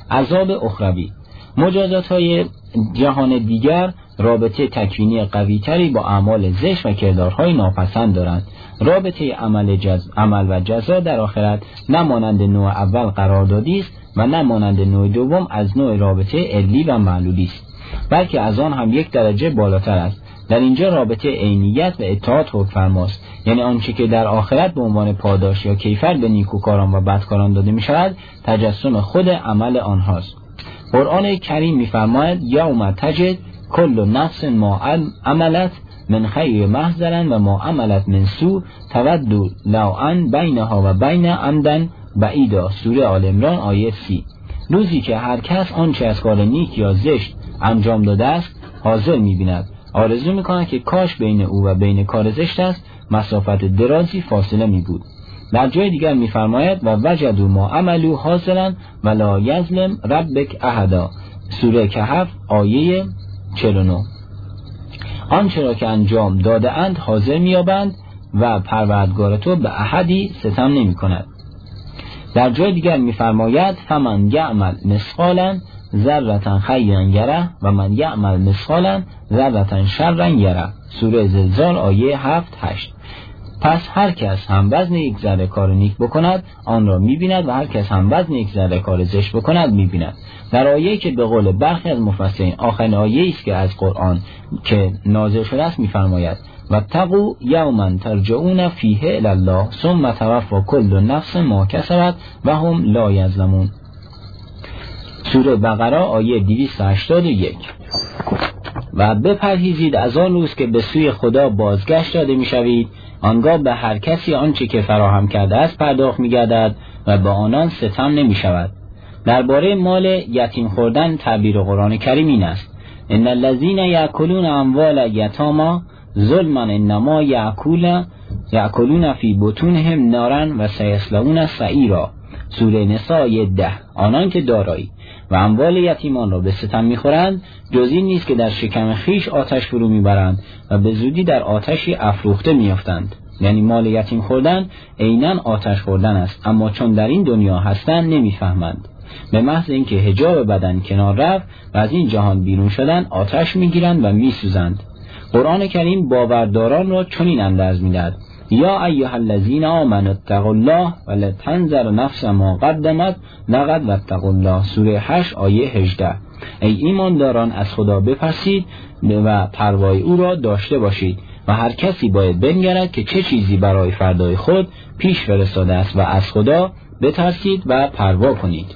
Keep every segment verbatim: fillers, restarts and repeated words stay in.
عذاب اخروی. مجازات های جهان دیگر رابطه تکوینی قویتری با اعمال زشت و کردارهای ناپسند دارند. رابطه عمل, جز... عمل و جزا در آخرت نه مانند نوع اول قراردادی است و نه مانند نوع دوم از نوع رابطه علی و معلولی است، بلکه از آن هم یک درجه بالاتر است. در اینجا رابطه عینیت و اطاعت حکم فرماست، یعنی آنچه که در آخرت به عنوان پاداش یا کیفر به نیکوکاران و بدکاران داده می شود تجسم خود عمل آنهاست. قرآن کریم می فرماید یوم تجد کل نفس ما عملت من خیر محضرا و ما عملت من سوء تود لو ان بینها و بین عمدا بعیدا. سوره آل عمران آیه سی. روزی که هر کس آنچه از کار نیک یا زشت انجام داده است حاضر می بیند، آرزو می کند که کاش بین او و بین کار زشت است مسافت درازی فاصله می بود. در جای دیگر می فرماید و وجدوا ما عملوا حاضرا و لا یظلم ربک احدا. سوره کهف آیه چهل و نه. آنچه را که انجام داده اند حاضر می یابند و پروردگار تو به احدی ستم نمی کند. در جای دیگر می فرماید فمن یعمل مثقالا ذرة خیرا یره و من یعمل مثقالا ذرة شرا یره. سوره زلزال آیه هفت هشت. پس هر کس هم وزن یک ذره کار نیک بکند آن را می‌بیند و هر کس هم وزن یک ذره کار زشت بکند می‌بیند. در آیه‌ای که به قول برخی از مفسرین آخرین آیه‌ای است که از قرآن که نازل شده است می‌فرماید واتقوا یوما ترجعون فیه الی الله ثم توفی کل نفس ما کسبت و هم لا یظلمون. سوره بقره آیه دویست و هشتاد و یک. و بپرهیزید از آن روز که به سوی خدا بازگشت داده می‌شوید، آنگاه به هر کسی آنچه که فراهم کرده است پرداخت می‌گردد و به آنان ستم نمی‌شود. درباره مال یتیم خوردن تعبیر قرآن کریم این است: ان الذين یأکلون اموال الیتامی ظلما انما یأکلون یأکلون فی بطونهم نارا و سیصلون سعیرا. سوره نساء آیه ده. آنان که دارایی و اموال یتیمان را به ستم می‌خورند جز این نیست که در شکم خیش آتش فرو می‌برند و به زودی در آتشی افروخته می‌افتند. یعنی مال یتیم خوردن عیناً آتش خوردن است، اما چون در این دنیا هستند نمی‌فهمند. به محض اینکه حجاب بدن کنار رفت و از این جهان بیرون شدن آتش می‌گیرند و می‌سوزند. قرآن کریم باورداران را چنین اندرز می‌دهد: یا ایها الذین آمنوا اتقوا الله ولتنظر نفس ما قدمت لغد واتقوا الله. سوره هشت آیه هجده. ای ایمانداران از خدا بپرسید و پروای او را داشته باشید و هر کسی باید بنگرد که چه چیزی برای فردای خود پیش فرستاده است و از خدا بترسید و پروا کنید.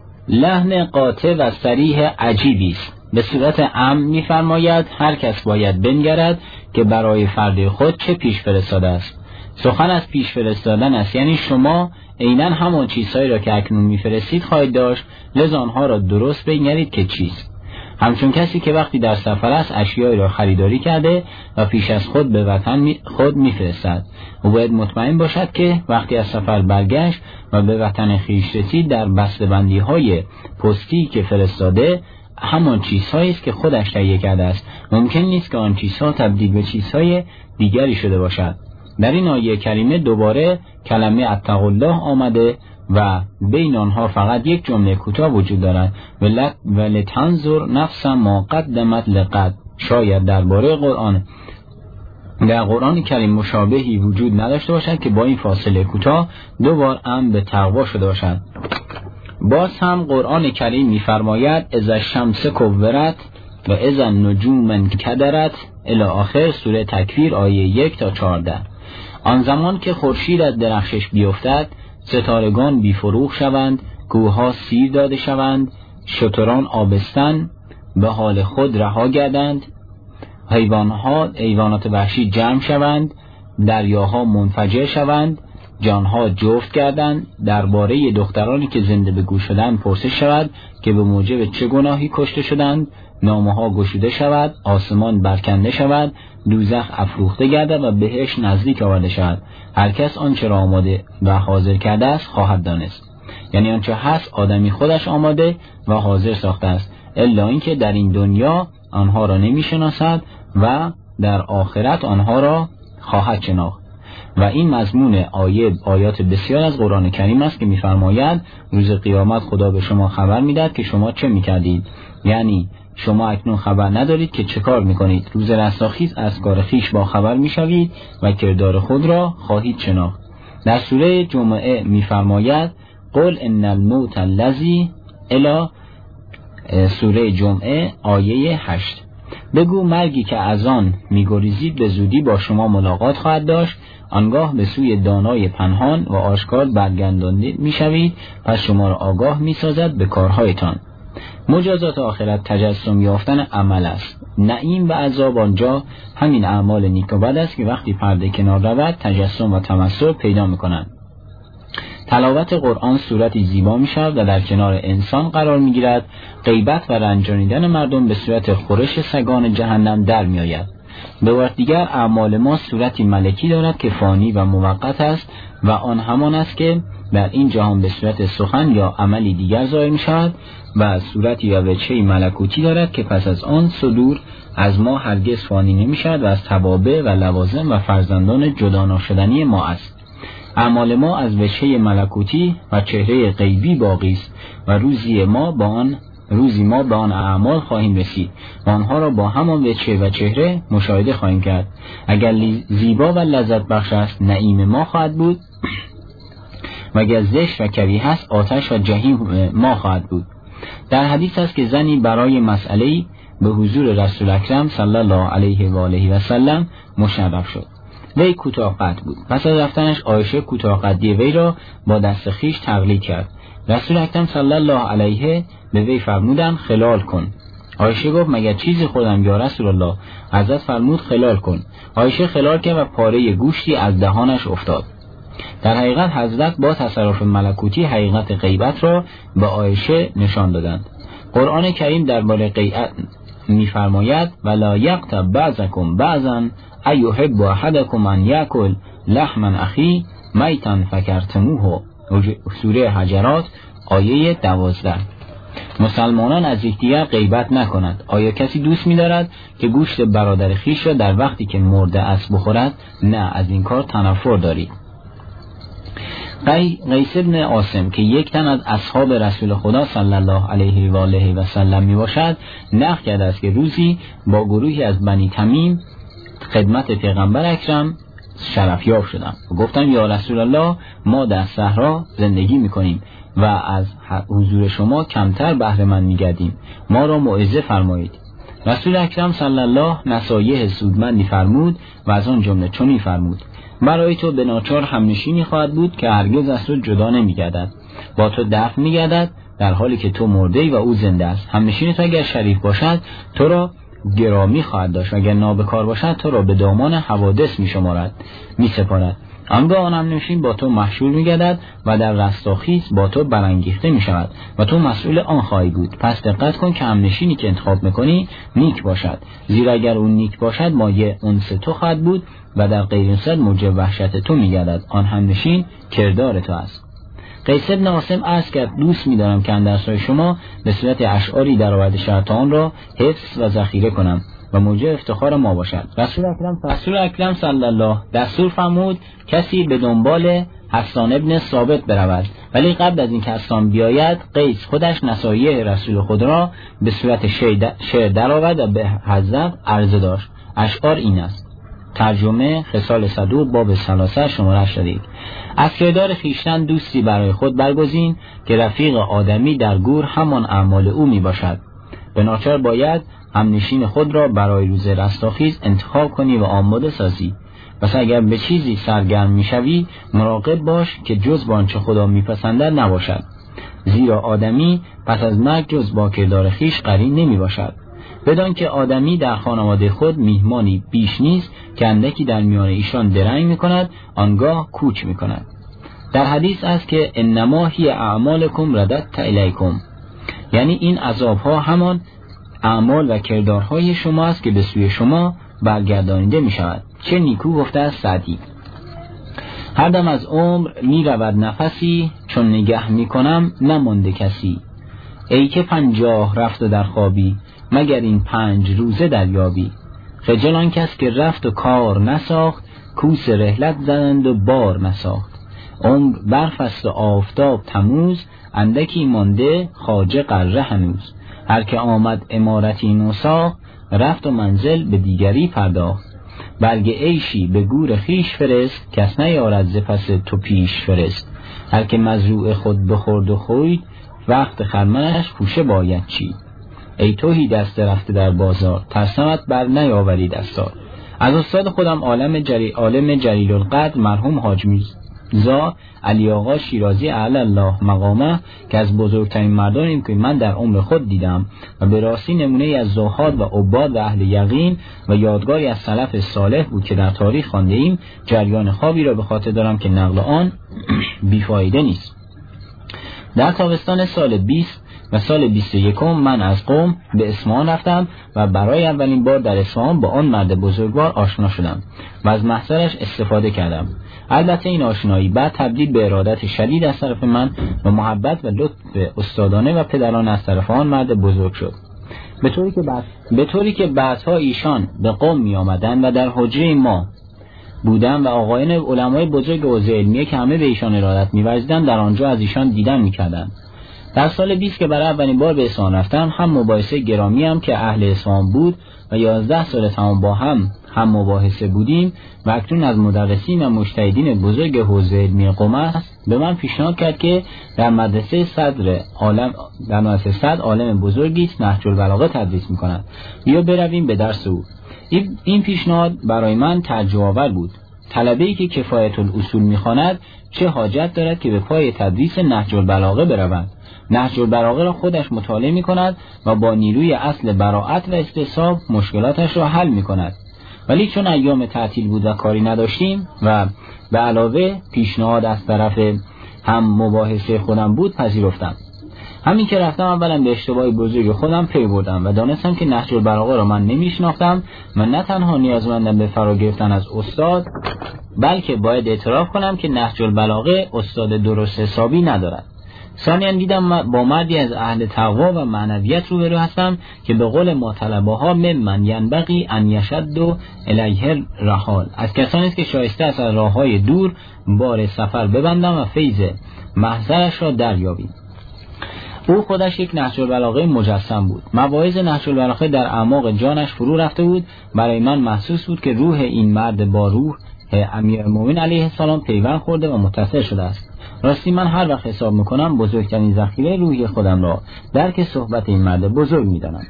لحن قاطع و صریح عجیبی است. به صورت عام می‌فرماید هر کس باید بنگرد که برای فرد خود چه پیش فرستاده است. سخن از پیش فرستادن است، یعنی شما عیناً همان چیزهایی را که اکنون می‌فرستید خواهید داشت، لذا آنها را درست بنگرید که چیست. همچون کسی که وقتی در سفر است اشیایی را خریداری کرده و پیش از خود به وطن می خود می‌فرستد، او باید مطمئن باشد که وقتی از سفر برگشت و به وطن خویش رسید در بسته‌بندی‌های پستی که فرستاده همان چیزهایی است که خودش تهیه کرده است. ممکن نیست که آن چیزها تبدیل به چیزهای دیگری شده باشد. در این آیه کریمه دوباره کلمه اتقوا الله آمده و بین آنها فقط یک جمله کوتاه وجود دارد: ولتنظر نفس ما قدمت لغد. شاید درباره قرآن در قرآن کریم مشابهی وجود نداشته باشد که با این فاصله کوتاه دو بار امر به تقوا شده باشد. باز هم قرآن کریم می‌فرماید اذا الشمس کورت و اذا النجوم انکدرت الی آخر. سوره تکویر آیه یک تا چهارده. آن زمان که خورشید از درخشش بیفتد، ستارگان بیفروغ شوند، کوه‌ها سیر داده شوند، شتران آبستن به حال خود رها گردند، حیوانها حیوانات وحشی جمع شوند، دریاها منفجر شوند، جانها جفت گردند، درباره دخترانی که زنده به گور شدند پرسش شود که به موجب چه گناهی کشته شدند، نامه‌ها گشوده شود، آسمان برکنده شود، دوزخ افروخته گردد و بهشت نزدیک آورده شود. هر کس آنچه را آماده و حاضر کرده است خواهد دانست. یعنی آنچه هست آدمی خودش آماده و حاضر ساخته است، الا اینکه در این دنیا آنها را نمی‌شناسد و در آخرت آنها را خواهد شناخت. و این مضمون آیه آیات بسیار از قرآن کریم است که می‌فرماید روز قیامت خدا به شما خبر می‌دهد که شما چه می‌کردید. یعنی شما اکنون خبر ندارید که چه کار می‌کنید. روز رستاخیز از کار خویش با خبر می‌شوید و کردار خود را خواهید شناخت. در سوره جمعه می‌فرماید قل ان الموت الذی الی سوره جمعه آیه هشت. بگو مرگی که از آن می‌گریزید به زودی با شما ملاقات خواهد داشت. آنگاه به سوی دانای پنهان و آشکار برگردانده می‌شوید، پس شما را آگاه می‌سازد به کارهایتان. مجازات آخرت تجسم یافتن عمل است. نعیم و عذاب آنجا همین اعمال نیک و بد است که وقتی پرده کنار رود تجسم و تمثل پیدا می‌کنند. تلاوت قرآن صورتی زیبا می شود و در کنار انسان قرار می گیرد. غیبت و رنجانیدن مردم به صورت خورش سگان جهنم در می آید. به وقت دیگر اعمال ما صورتی ملکی دارد که فانی و موقت است و آن همان است که در این جهان به صورت سخن یا عملی دیگر ظاهر می شود و صورتی یا وجهی ملکوتی دارد که پس از آن صدور از ما هرگز فانی نمی شود و از توابع و لوازم و فرزندان جدا ناشدنی ما است. اعمال ما از وجهه ملکوتی و چهره غیبی باقی است و روزی ما با آن روزی ما به آن اعمال خواهیم رسید و آنها را با همان وجهه و چهره مشاهده خواهیم کرد. اگر زیبا و لذت بخش است نعیم ما خواهد بود و اگر زشت و کریه است آتش و جهنم ما خواهد بود. در حدیث است که زنی برای مسئله‌ای به حضور رسول اکرم صلی الله علیه و آله و سلم مشرف شد. وی کوتاه قد بود. پس از رفتنش عایشه کوتاه قدی وی را با دست خیش تقلید کرد. رسول اکرم صلی الله علیه به وی فرمودند خلال کن. عایشه گفت مگر چیزی خودم یا رسول الله؟ حضرت فرمود خلال کن. عایشه خلال کرد و پاره گوشتی از دهانش افتاد. در حقیقت حضرت با تصرف ملکوتی حقیقت غیبت را به عایشه نشان دادند. قرآن کریم درباره غیبت می‌فرماید ولا یغتب بعضکم بعضا ایحب احدکم ان یاکل لحم اخی میتا فکرتموه. سوره حجرات آیه دوازده. مسلمانان از یکدیگر غیبت نکنند. آیا کسی دوست می‌دارد که گوشت برادر خویش را در وقتی که مرده است بخورد؟ نه، از این کار تنفر دارید. قیس بن عاصم که یک تن از اصحاب رسول خدا صلی الله علیه و آله و سلم می باشد نقل کرده است که روزی با گروهی از بنی تمیم خدمت پیغمبر اکرم شرفیاب شدم و گفتم یا رسول الله ما در صحرا زندگی می کنیم و از حضور شما کمتر بهره مند می گردیم، ما را موعظه فرمایید. رسول اکرم صلی الله نصایح سودمندی فرمود و از آن جمله چنین فرمود برای تو به ناچار همنشینی خواهد بود که هرگز از تو جدا نمی گردد، با تو دفن می گردد در حالی که تو مرده و او زنده است. همنشین تو اگر شریف باشد تو را گرامی خواهد داشت و اگر نابکار باشد تو را به دامان حوادث می شمارد می سپارد. آنگاه آن همنشین با تو محشور می گردد و در رستاخیز با تو برانگیخته می شود و تو مسئول آن خواهی بود. پس دقت کن که همنشینی که انتخاب میکنی نیک باشد، زیرا اگر اون نیک باشد مایه انس تو خواهد بود و در غیر این صورت موجب وحشت تو می گردد. آن همنشین کردار تو است. قیس بن عاصم عرض کرد دوست می دارم که اندرسای شما به صورت اشعاری در آورده شرط آن را حفظ و ذخیره کنم و موجب افتخار ما باشد. رسول اکرم رسول اکرم صلی الله دستور فرمود کسی به دنبال حسان ابن ثابت برود، ولی قبل از این که حسان بیاید قیس خودش نصایح رسول خود را به صورت شعر درآورد و به حضرت عرضه داشت. اشعار این است: ترجمه خصال صدوق باب ثلاثه شماره شدید. از کردار خویشتن دوستی برای خود برگزین که رفیق آدمی در گور همان اعمال او می باشد. به ناچار باید همنشین خود را برای روز رستاخیز انتخاب کنی و آماده سازی. پس اگر به چیزی سرگرم می شوی مراقب باش که جز با آنچه خدا می پسندد نباشد، زیرا آدمی پس از مرگ جز با کردار خویش قرین نمی باشد. بدان که آدمی در خانواده خود میهمانی بیش نیست که اندکی در میان ایشان درنگ می کند آنگاه کوچ می کند. در حدیث است که انما هی اعمالکم رددت الیکم، یعنی این عذابها همان اعمال و کردارهای شما است که به سوی شما برگردانیده می شود. چه نیکو گفته است سعدی: هر دم از عمر می رود نفسی، چون نگه می کنم نمانده کسی. ای که پنجاه رفت و در خوابی، مگر این پنج روزه دریابی. خجل آن کس که رفت و کار نساخت، کوس رحلت زدند و بار نساخت. عمر برف است و آفتاب تموز، اندکی مانده خواجه قره هنوز. هر که آمد امارتی نو ساخت، رفت و منزل به دیگری پرداخت. برگ عیشی به گور خیش فرست، کس نیارد ز پس تو پیش فرست. هر که مزروع خود بخورد و خوید، وقت خرمنش پوشه باید چید. ای توهی دست رفته در بازار، ترسمت بر نیاوری دستار. از استاد خودم عالم جری عالم جلیل القدر مرحوم حاج میرزا علی آقا شیرازی اعلی الله مقامه که از بزرگترین مردانیم که من در عمر خود دیدم و به راستی نمونه از زهاد و عباد و اهل یقین و یادگاری از سلف صالح بود که در تاریخ خوانده ایم، جریان خوابی را به خاطر دارم که نقل آن بیفایده نیست. در تابستان سال بیست و سال بیست و یکم من از قم به اصفهان رفتم و برای اولین بار در اصفهان با آن مرد بزرگوار آشنا شدم و از محضرش استفاده کردم. البته این آشنایی بعد تبدیل به ارادت شدید از طرف من و محبت و لطف استادانه و پدرانه از طرف آن مرد بزرگ شد، به طوری که بعد به طوری که بعدها ایشان به قم می آمدند و در حجره ما بودم و آقایان علمای بزرگ حوزه علمیه که همه به ایشان ارادت می‌ورزیدند در آنجا از ایشان دیدن می‌کردند. در سال بیست که برای اولین بار به اصفهان رفتم، هم مباحثه گرامی هم که اهل اصفهان بود و یازده سال تمام با هم هم مباحثه بودیم و اکنون از مدرسین و مجتهدین بزرگ حوزه علمی قم است، به من پیشنهاد کرد که در مدرسه صدر عالم در مدرسه صدر عالم بزرگی است نهج البلاغه تدریس می‌کند، بیا برویم به درس او. این پیشنهاد برای من تعجب آور بود. طلبه‌ای که کفایت الاصول می‌خواند چه حاجت دارد که به پای تدریس نهج البلاغه برود؟ نهج البلاغه را خودش مطالعه می‌کند و با نیروی اصل براءت و استصحاب مشکلاتش را حل می‌کند. ولی چون ایام تعطیل بود و کاری نداشتیم و به علاوه پیشنهاد از طرف هم مباحثه خودم بود، پذیرفتم. همین که رفتم اولا به اشتباه بزرگ خودم پی بردم و دانستم که نهج البلاغه را من نمیشناختم و نه تنها نیازمندم به فرا گرفتن از استاد، بلکه باید اعتراف کنم که نهج البلاغه استاد درست حسابی ندارد. ثانیاً دیدم با مردی از اهل تقوا و معنویت روبرو هستم که به قول ما طلبه ها ممن ینبغی ان یشد الیه الرحال، از کسانی است که شایسته است از راههای دور بار سفر ببندم و فیض محضرش را دریابیم. او خودش یک نهج البلاغه مجسم بود. مواعظ نهج البلاغه در اعماق جانش فرو رفته بود. برای من محسوس بود که روح این مرد با روح امیرالمومنین علیه السلام پیوند خورده و متصل شده است. راستی من هر وقت حساب میکنم بزرگترین ذخیره روحی خودم را درک صحبت این مرد بزرگ میدانم.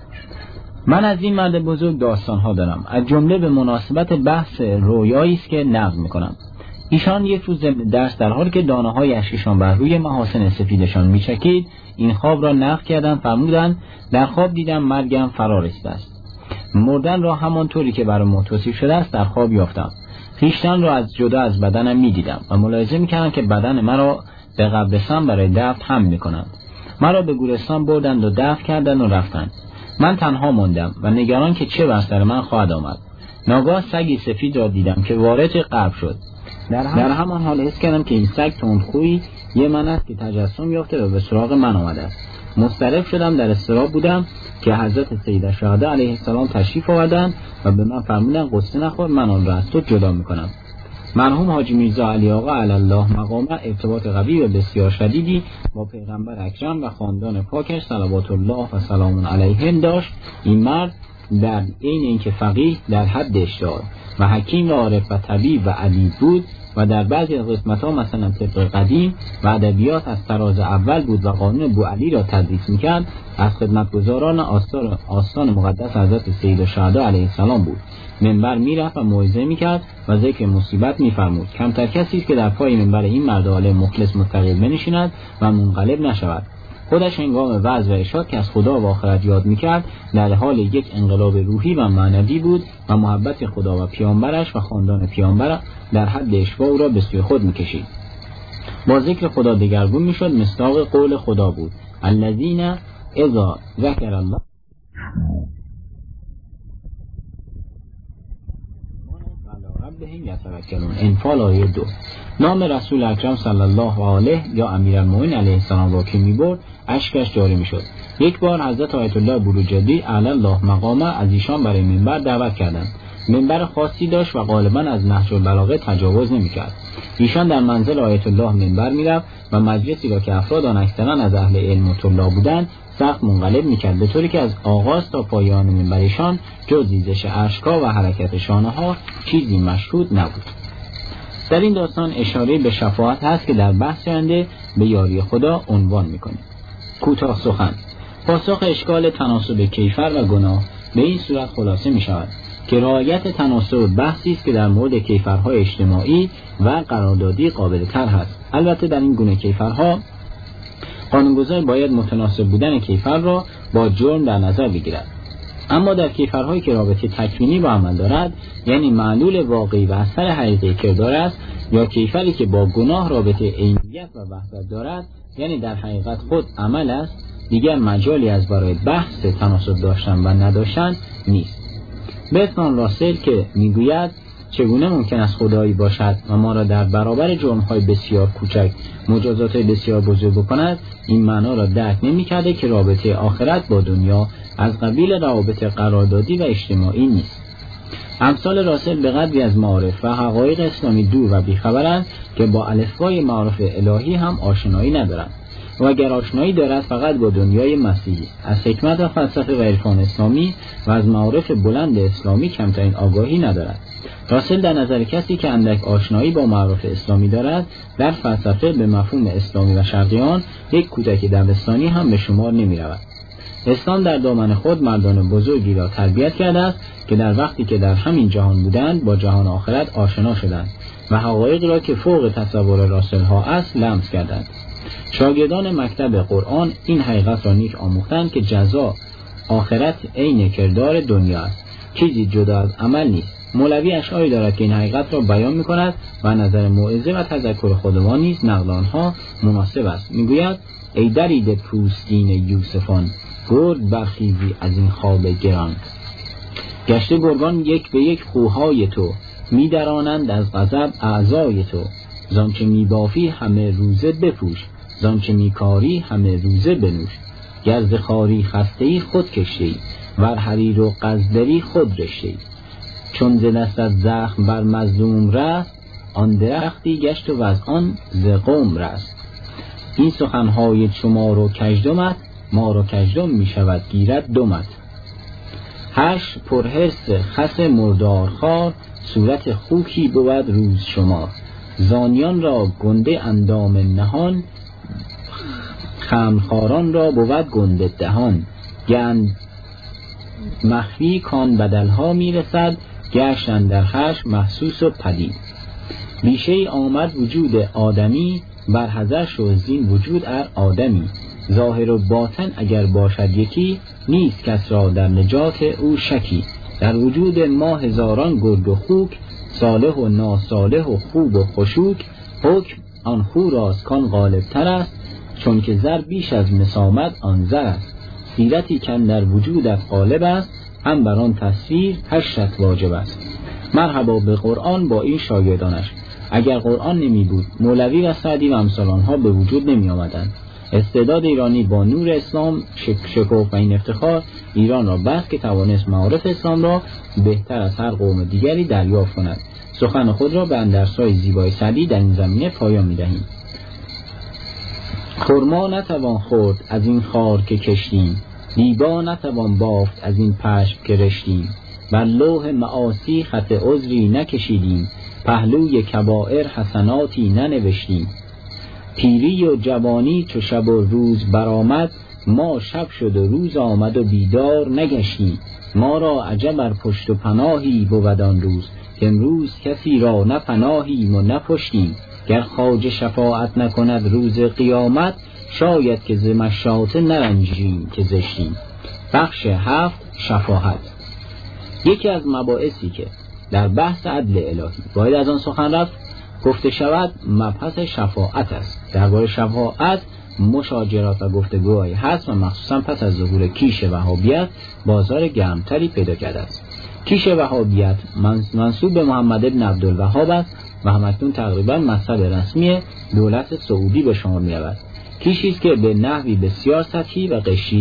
من از این مرد بزرگ داستانها دارم، از جمله به مناسبت بحث رویایی است که نقل میکنم. ایشان یک روز درس در حالی که دانه های اشکشان بر روی محاسن سفیدشان میچکید این خواب را نقل کردند. فرمودند در خواب دیدم مرگم فرا رسیده است. مردن را همانطوری که برای ما توصیف شده است در خواب یافتم. خویشتن را از جدا از بدنم میدیدم و ملاحظه میکردم که بدن مرا به قبرستان برای دفن حمل میکنند. مرا به گورستان بردند و دفن کردند و رفتند. من تنها ماندم و نگران که چه بر سر من خواهد آمد. ناگاه سگی سفید را دیدم که وارد قبر شد. در, هم... در همان حال حس کردم که این سگ تندخویی یه من است که تجسم یافته و به سراغ من آمده است. مضطرب شدم، در اضطراب بودم که حضرت سید الشهدا علیه السلام تشریف آوردند و به من فرمودند قصه نخور، من آن را از تو جدا میکنم. مرحوم حاجی میرزا علی آقا علی الله مقامه ارتباط قوی و بسیار شدیدی با پیغمبر اکرم و خاندان پاکش صلوات الله و سلام علیهم داشت. این مرد در عین اینکه فقیه در حد اجتهاد و حکیم و عارف و طبیب و ادیب بود و در بعضی از قسمت‌ها مثلا طب قدیم و ادبیات از طراز اول بود و قانون بوعلی را تدریس می‌کرد، از خدمتگزاران آستان آستان مقدس حضرت سید الشهدا علیه السلام بود. منبر میرفت و موعظه می‌کرد و ذکر مصیبت می‌فرمود. کمتر کسی است که در پای منبر این مرد عالم مخلص متقی بنشیند و منقلب نشود. خودش هنگام وعظ و ارشاد که از خدا و آخرت یاد میکرد در حال یک انقلاب روحی و معنوی بود و محبت خدا و پیامبرش و خاندان پیامبر در حد اشباع او را به سوی خود میکشید. با ذکر خدا دگرگون میشد، مصداق قول خدا بود الذین اذا ذکر الله انفال آیه دو. نام رسول اکرم صلی الله علیه یا امیرالمومنین علیه السلام را که میبرد اشکش جاری میشد. یک بار حضرت آیت الله بروجردی علی الله مقامه از ایشان برای منبر دعوت کردند. منبر خاصی داشت و غالبا از نهج البلاغه تجاوز نمی‌کرد. ایشان در منزل آیت الله منبر می‌رفت و مجلسی را که افراد آن اکثرا از اهل علم و طلاب بودند سخت منقلب می‌کرد، به طوری که از آغاز تا پایان منبرشان جز ریزش اشک‌ها و حرکت شانه‌ها چیزی مشهود نبود. در این داستان اشاره به شفاعت هست که در بحث آینده به یاری خدا عنوان می‌کنیم. کوتاه سخن. پاسخ اشکال تناسب کیفر و گناه به این صورت خلاصه می‌شود که رعایت تناسب بحثی است که در مورد کیفرهای اجتماعی و قراردادی قابل طرح است. البته در این گونه کیفرها قانونگذار باید متناسب بودن کیفر را با جرم در نظر بگیرد. اما در کیفرهایی که رابطه تکوینی با عمل دارد، یعنی معلول واقعی و اثر حقیقی کردار است، یا کیفری که با گناه رابطه عینیت و وحدت دارد، یعنی در حقیقت خود عمل است، دیگر مجالی از برای بحث تناسب داشتن و نداشتن نیست. برتراند راسل که میگوید چگونه ممکن است خدایی باشد و ما را در برابر جرم‌های بسیار کوچک مجازات بسیار بزرگ بکند، این معنا را درک نمی‌کرده که رابطه آخرت با دنیا از قبیل روابط قراردادی و اجتماعی نیست. امثال راسل به قدری از معارف و حقایق اسلامی دور و بیخبرند که با الفبای معارف الهی هم آشنایی ندارند و اگر آشنایی دارد فقط با دنیای مسیحی، از حکمت و فلسفه و عرفان اسلامی و از معارف بلند اسلامی کمترین آگاهی ندارد. راسل در نظر کسی که اندک آشنایی با معارف اسلامی دارد، در فلسفه به مفهوم اسلامی و شرقیان یک کودک دبستانی هم به شمار نمی رود. اسلام در دامن خود مردان بزرگی را تربیت کرده است که در وقتی که در همین جهان بودند با جهان آخرت آشنا شدند و حقایق را که فوق تصور راسل ها است لمس کردند. شاگردان مکتب قرآن این حقیقت را نیک آموختند که جزا آخرت عین کردار دنیا است، چیزی جدا از عمل نیست. مولوی اشعاری دارد که این حقیقت را بیان می‌کند و نظر موعظه و تذکر خودمان نیز نقل آنها مناسب است. میگوید ای درید پوستین یوسفان، گرد برخیزی از این خواب گران. گشته گرگان یک به یک خوهای تو، می‌درانند از غضب اعضای تو. زانچه میبافی همه روزه بپوش، زانچه میکاری همه روزه بنوش. گرز خاری خستهی خود کشتهی، ور حریر و قصدری خود رشتهی. چون ز دستت زخم بر مظلوم رست، آن درختی گشت و از آن ز قوم رست. این سخنهای شما رو کژدمت، ما رو کژدم میشود گیرد دمت. هش پرهرس خس مردار خار، صورت خوکی بود روز شمار. زانیان را گنده اندام نهان، خمرخواران را بود گنده دهان. گند مخفی کان بدلها میرسد، گشتن در خشم محسوس و پدید. بیشه آمد وجود آدمی، بر حذر شو زین وجود ار آدمی. ظاهر و باطن اگر باشد یکی، نیست کس را در نجات او شکی. در وجود ما هزاران گرگ و خوک، صالح و ناصالح و خوب و خشوک. حکم آن خو راست کان غالب تر است، چون که زر بیش از مسامت آن زر است. سیرتی کن در وجودت غالب است، هم بر آن تصویر هشتت واجب است. مرحبا به قرآن با این شاگردانش. اگر قرآن نمی بود، مولوی و سعدی و امثال آنها به وجود نمی آمدند. استعداد ایرانی با نور اسلام شک شکوف و این افتخار ایران را بس که توانست معارف اسلام را بهتر از هر قوم دیگری دریافت کند. سخن خود را به اندرسای زیبای سعدی در این زمینه پایان می دهیم. خرما نتوان خورد از این خار که کشتیم، دیبا نتوان بافت از این پشم که رشتیم. بر لوح معاصی خط عذری نکشیدیم، پهلوی کبائر حسناتی ننوشتیم. پیری و جوانی چو شب و روز برآمد، ما شب شد و روز آمد و بیدار نگشتیم. ما را عجب بر پشت و پناهی بود آن روز، که امروز کسی را نه پناهیم و نه پشتیم. گر خواجه شفاعت نکند روز قیامت، شاید که ز مشاطه نرنجیم که زشتیم. بخش هفت، شفاعت. یکی از مباحثی که در بحث عدل الهی باید از آن سخن رفت گفته شود مبحث شفاعت است. درباره شفاعت مشاجرات و گفتگوهایی هست و مخصوصا پس از ظهور کیش وهابیت بازار گرمتری پیدا کرده است. کیش وهابیت منسوب به محمد ابن عبدالوهاب است و همکنون تقریبا مذهب رسمی دولت سعودی به شمار می‌رود. کیشی است که به نحوی بسیار سطحی و قشری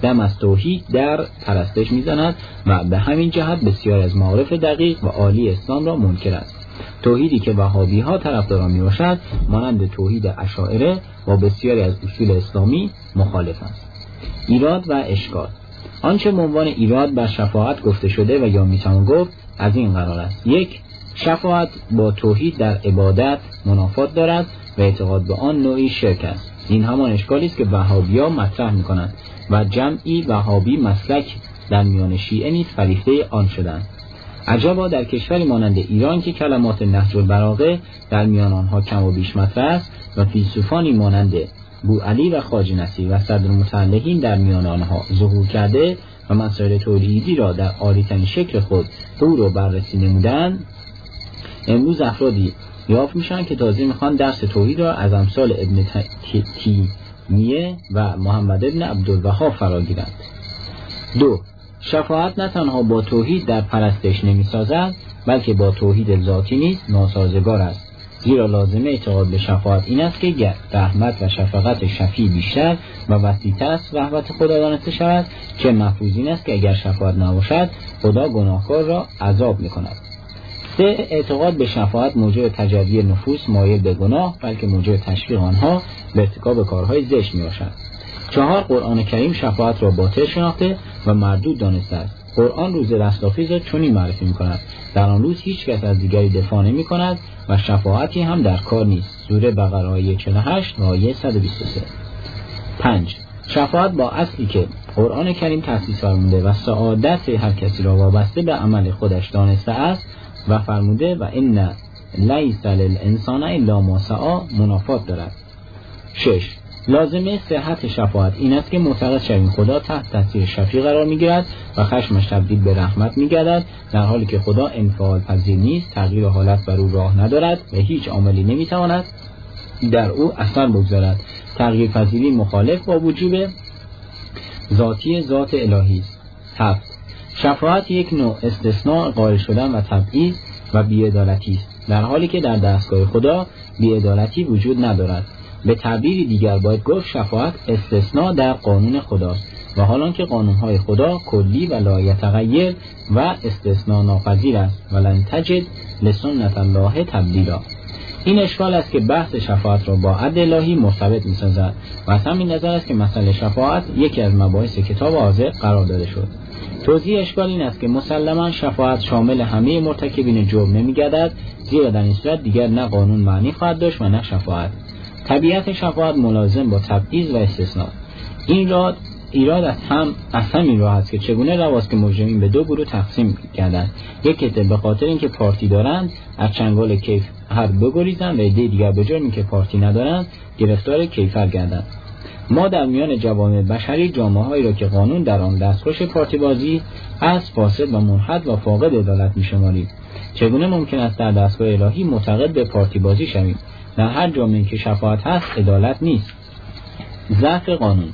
دم از توحید در پرستش میزند و به همین جهت بسیار از معارف دقیق و عالی اسلام را منکر است. توحیدی که وهابی ها طرفداران میباشد مانند توحید اشاعره با بسیاری از اصول اسلامی مخالف است. ایراد و اشکال: آنچه به عنوان ایراد بر شفاعت گفته شده و یا میتوان گفت از این قرار است: یک، شفاعت با توحید در عبادت منافات دارد و اعتقاد به آن نوعی شرک است. این همان اشکالی است که وهابی‌ها مطرح می‌کنند و جمعی وهابی مسلک در میان شیعه نیز فریفته آن شدند. عجبا در کشوری مانند ایران که کلمات نهج البلاغه در میان آنها کم و بیش مطرح است و فیلسوفانی مانند بوعلی و خواجه نصیر و صدرالمتعلقین در میان آنها ظهور کرده و مسائل توحیدی را در عالی‌ترین شکل خود او را بررسی نمودند، امروز افرادی یافت میشن که تازه میخوان درس توحید را از امثال ابن تیمیه و محمد ابن عبدالوهاب فرا گیرند. دو، شفاعت نه تنها با توحید در پرستش نمیسازد بلکه با توحید ذاتی نیز ناسازگار است، زیرا لازمه اعتقاد به شفاعت این است که رحمت و شفقت شفیع بیشتر و وسیع‌تر از رحمت خدا دانسته شود، چه مفروض این است که اگر شفاعت نباشد خدا گناهکار را عذاب میکند. سه، اعتقاد به شفاعت موجب تجری نفوس مایل به گناه بلکه موجب تشویق آنها به ارتکاب کارهای زشت میباشد. چهار، قرآن کریم شفاعت را باطل شناخته و مردود دانسته است. قرآن روز رستاخیز را چنین معرفی می‌کند: در آن روز هیچ کس از دیگری دفاع نمی‌کند و شفاعتی هم در کار نیست. سوره بقره آیه چهل و هشت و آیه صد و بیست و سه. پنج، شفاعت با اصلی که قرآن کریم تأسیس فرموده و سعادت هر کسی را وابسته به عمل خودش دانسته است و فرموده و ان لیس للانسان الا ما سعی منافات دارد. شش، لازمه صحت شفاعت این است که معتقد شویم خدا تحت تاثیر شفیع قرار میگیرد و خشمش تبدیل به رحمت میگردد، در حالی که خدا انفعال پذیر نیست، تغییر حالت بر او راه ندارد و هیچ عاملی نمیتواند در او اثر بگذارد. تغییر پذیری مخالف با وجوب ذاتی ذات الهی است. هفت، شفاعت یک نوع استثناء قائل شدن و تبعیض و بی‌عدالتی است، در حالی که در دستگاه خدا بی‌عدالتی وجود ندارد. به تعبیری دیگر باید گفت شفاعت استثناء در قانون خداست و حالان که قانونهای خدا کلی و لا یتغیر و استثناء ناپذیر است ولن تجد لسنت الله تبدیلا. این اشکال است که بحث شفاعت را با عدل الهی مرتبط می‌سازد و از همین نظر است که مسئله شفاعت یکی از مباحث کتاب حاضر قرار داده شد. توضیح اشکال این است که مسلماً شفاعت شامل همه مرتکبین جرم نمی‌گردد، زیرا در این صورت دیگر نه قانون معنی خواهد داشت و نه شفاعت. طبیعت شفاعت ملازم با تبعیض و استثناء. این را ایراد از هم از همین راه است که چگونه رواست که مجرمین به دو گروه تقسیم کردند: یک عده به خاطر اینکه پارتی دارند از چنگال کیف هر بگریزند و عده دیگر به جرمی که پارتی ندارند گرفتار کیفر گردند. ما در میان جوامع بشری جامعه‌هایی را که قانون در آن دستخوش پارتی بازی از فاسد و منحط و فاقد عدالت می‌شماریم. چگونه ممکن است در دستگاه الهی معتقد به پارتی بازی شویم؟ در هر جامعه‌ای که شفاعت هست عدالت نیست. ضعف قانون.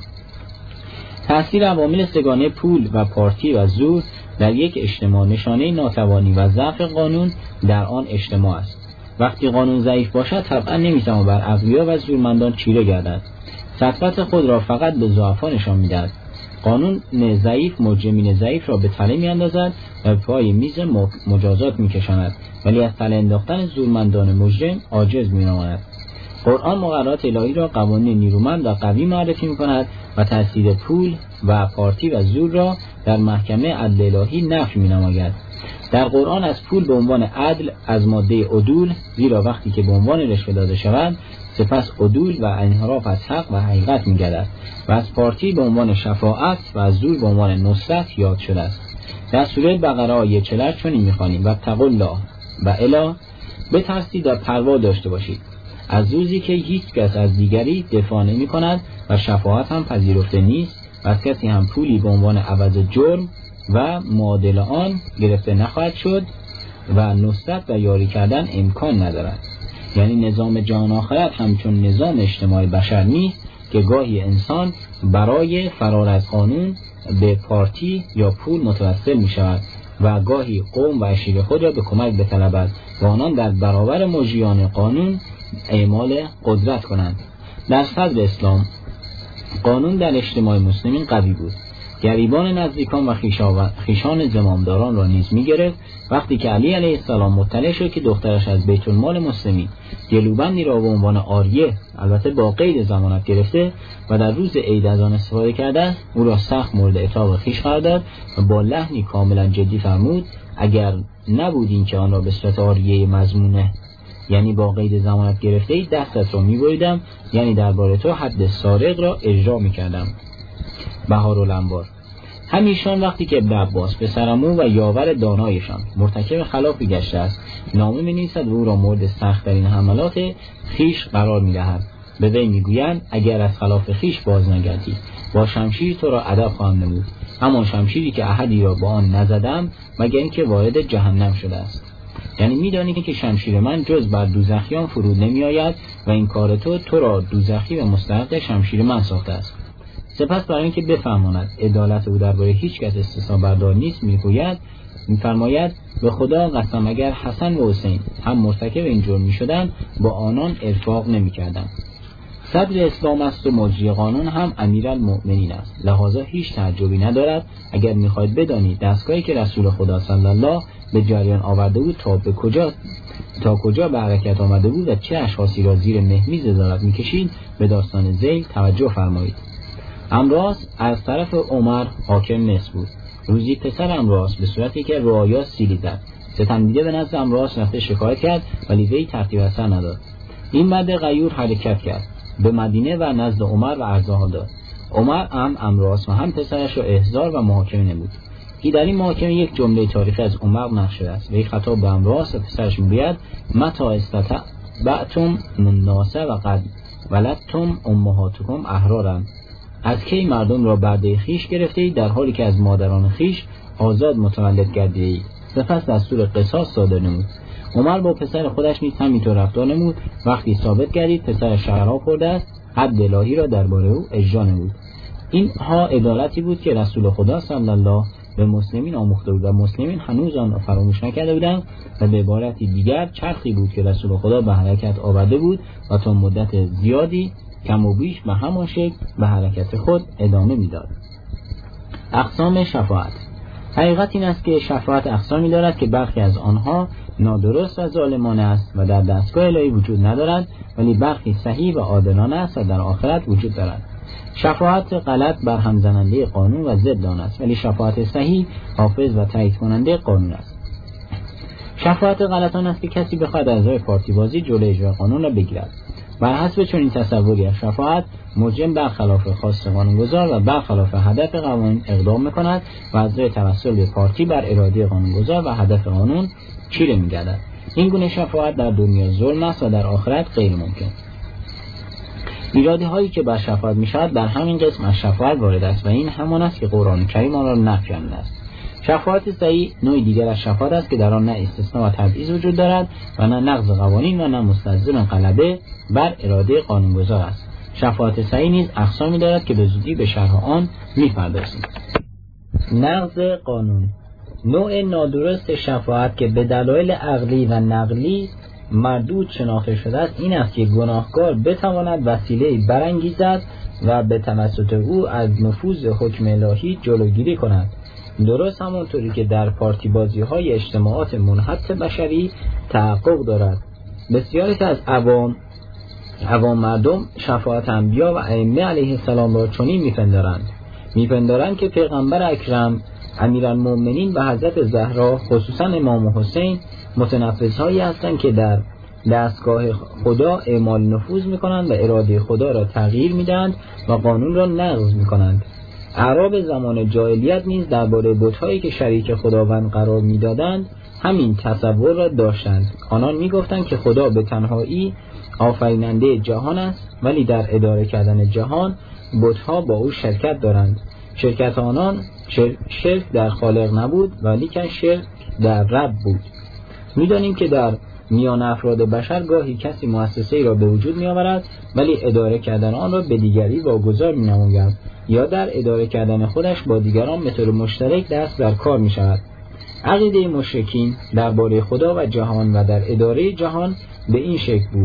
تأثیر عوامل سگانه پول و پارتی و زور در یک اجتماع نشانه ناتوانی و ضعف قانون در آن اجتماع است. وقتی قانون ضعیف باشد طبعا نمی‌تواند بر اقویا و زورمندان چیره گردد. سطوت خود را فقط به ضعفا نشان می‌دهد. قانون ضعیف مجرمین ضعیف را به تله می‌اندازد و پای میز مجازات می‌کشاند، ولی از تله انداختن زورمندان مجرم عاجز می‌ماند. قرآن مقررات الهی را قوانین نیرومند و قوی معرفی می‌کند و تأثیر پول و پارتی و زور را در محکمه عدل الهی نفی می‌نماید. در قرآن از پول به عنوان عدل از ماده عدول، زیرا وقتی که به عنوان رشوه داده شود سپس عدول و انحراف از حق و حقیقت می‌گردد، و از پارتی به عنوان شفاعت و از زور به عنوان نصرت یاد شده است. در سوره بقره آیه چهل و هشت چنین می‌خوانیم: واتقوا الله و الا، بترسید و پروا داشته باشید از روزی که هیچ کس از دیگری دفاع نمی‌کند و شفاعت هم پذیرفته نیست و از کسی هم پولی به عنوان عوض جرم و معادل آن گرفته نخواهد شد و نصرت و یاری کردن امکان ندارد. یعنی نظام جهان آخرت همچون نظام اجتماعی بشر نیست که گاهی انسان برای فرار از قانون به پارتی یا پول متوسل می شود و گاهی قوم و عشیره خود را به کمک بطلبد و آنان در برابر مجریان قانون اعمال قدرت کنند. در صدر اسلام قانون در اجتماع مسلمین قوی بود گریبان نزدیکان و خیشان زمامداران را نیز می‌گرفت. وقتی که علی علیه السلام مطلع شد که دخترش از بیت المال مسلمین گلوبندی را به عنوان عاریه، البته با قید ضمانت گرفته و در روز عید از آن استفاده کرده است، او را سخت مورد عتاب خویش قرار داد و با لحنی کاملا جدی فرمود اگر نبود این که آن را به صورت عاریه مضمونه، یعنی با قید ضمانت گرفته ای، دستت را می‌بریدم، یعنی درباره تو حد سارق را اجرا می‌کردم. بهارالانوار. همیشان وقتی که ابن عباس پسرعمو و یاور دانایشان مرتکب خلافی گشته است، نامه می‌نویسد و او را مورد سخت‌ترین حملات خیش قرار می‌دهد. به وی می‌گویند اگر از خلاف خیش باز نگردی با شمشیر تو را ادب خواهم نمود، همان شمشیری که احدی را با آن نزدم مگر اینکه وارد جهنم شده است. یعنی می‌دانی که شمشیر من جز بر دوزخیان فرود نمی‌آید و این کار تو تو را دوزخی و مستحق شمشیر من ساخته است. سپس برای اینکه بفهماند عدالت او درباره هیچ کس استثنا بردار نیست، میگوید میفرماید به خدا قسم اگر حسن و حسین هم مرتکب این جرم میشدند با آنان ارفاق نمیکردند. صدر اسلام است و مجری قانون هم امیرالمؤمنین است، لحاظا هیچ تعجبی ندارد اگر میخواید بدانید دستگاهی که رسول خدا صلی الله به جریان آورده بود تا به کجا تا کجا به حرکت آمده بود و چه اشخاصی را زیر مهمیز ادارت میکشید، به داستان ذیل توجه فرمایید. امراس از طرف عمر حاکم مصر بود. روزی پسر امراس به صورتی که رعایا سیلی زد. ستمدیده به نزد امراس رفته شکایت کرد ولی وی ترتیب اثر نداد. این مرد غیور حرکت کرد به مدینه و نزد عمر و عرضها داد. عمر هم امراس و هم پسرش را احضار و محاکمه نمود. که در این محاکمه یک جمله تاریخی از عمر نقل شده است. وی خطاب به امراس و پسرش میگوید متی استطعتم الناس و قد ولدتم امهاتکم احرارا. از کی مردم را برده خیش گرفته اید در حالی که از مادران خیش آزاد متولد کرده اید؟ سپس دستور قصاص صادر نمود. عمر با پسر خودش نیز همینطور رفتار نمود. وقتی ثابت گردید پسرش شراب خورده است، حد الهی را درباره او اجرا نمود. اینها عدالتی بود که رسول خدا صلی الله به مسلمین آموخته بود و مسلمین هنوز آن فراموش نکرده بودند و به عبارتی دیگر چرخی بود که رسول خدا به حرکت آورده بود و تا مدت زیادی کم و بیش به همان شکل به حرکت خود ادامه میداد. اقسام شفاعت. حقیقت این است که شفاعت اقسامی دارد که برخی از آنها نادرست و ظالمانه است و در دستگاه الهی وجود ندارد، ولی برخی صحیح و عادلانه است و در آخرت وجود دارد. شفاعت غلط برهم زننده قانون و ضد آن است، ولی شفاعت صحیح حافظ و تایید کننده قانون است. شفاعت غلط آن است که کسی بخواهد از راه پارتی بازی جلوی اجرای قانون را بگیرد. بر حسب چنین تصوری از شفاعت، مجرم برخلاف خواست قانونگذار و برخلاف هدف قانون اقدام میکند و از راه توسل به پارتی بر اراده قانونگذار و هدف قانون چیره میگردد. این گونه شفاعت در دنیا ظلم است و در آخرت غیر ممکن. ایرادی هایی که بر شفاعت میشود در همین قسم از شفاعت وارد است و این همان است که قرآن کریم آن را نفی کرده است. شفاعت صحیح نوع دیگر از شفاعت است که در آن نه استثناء و تبعیض وجود دارد و نه نقض قوانین و نه مستلزم غلبه بر اراده قانونگذار است. شفاعت صحیح نیز اقسامی دارد که به زودی به شرح آن می‌پردازیم. نقض قانون. نوع نادرست شفاعت که به دلایل عقلی و نقلی مردود شناخته شده است این است که گناهکار بتواند وسیله برانگیزد و به توسط او از نفوذ حکم الهی جلوگیری کند. درست همونطوری که در پارتی بازی های اجتماعات منحط بشری تحقق دارد. بسیاری که از عوام عوام مردم شفاعت انبیا و ائمه علیه السلام را چنین میپندارند میپندارند که پیغمبر اکرم امیرالمؤمنین و حضرت زهرا خصوصا امام حسین متنفذهایی هستند که در دستگاه خدا اعمال نفوذ میکنند و اراده خدا را تغییر میدهند و قانون را نقض میکنند. اعراب زمان جاهلیت نیز درباره بت‌هایی که شریک خداوند قرار میدادند همین تصور را داشتند. آنان میگفتند که خدا به تنهایی آفریننده جهان است، ولی در اداره کردن جهان بت‌ها با او شرکت دارند. شرکت آنان شرک در خالق نبود ولی که شرک در رب بود. میدانیم که در میان افراد بشر گاهی کسی مؤسسه‌ای را به وجود می‌آورد ولی اداره کردن آن را به دیگری واگذار می‌نماید یا در اداره کردن خودش با دیگران به طور مشترک دست در کار می‌شود. عقیده مشرکین درباره خدا و جهان و در اداره جهان به این شکل بود: